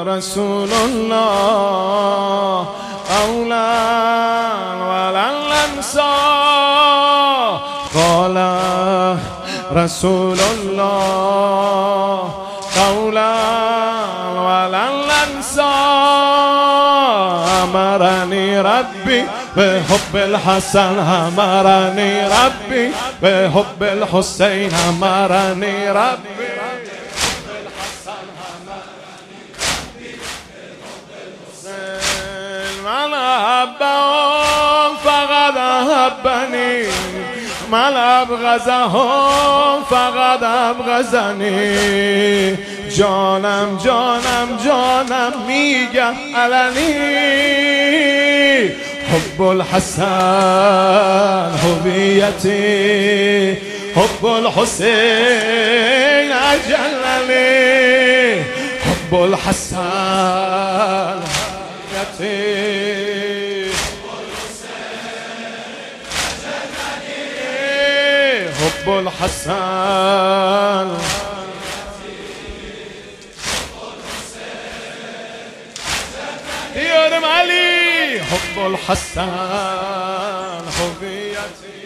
رسول الله قولا ولن ننسى قال رسول الله قولا ولن ننسى أمرني ربي بحب الحسن أمرني ربي بحب الحسين أمرني ربي من أحبهم فقد أحبني من أبغضهم فقد أبغضني جانم جانم جانم میگم علنی حب الحسن هویتی حب الحسین اجلنی حب الحسن حب الحسن يا علي حب الحسن هويتي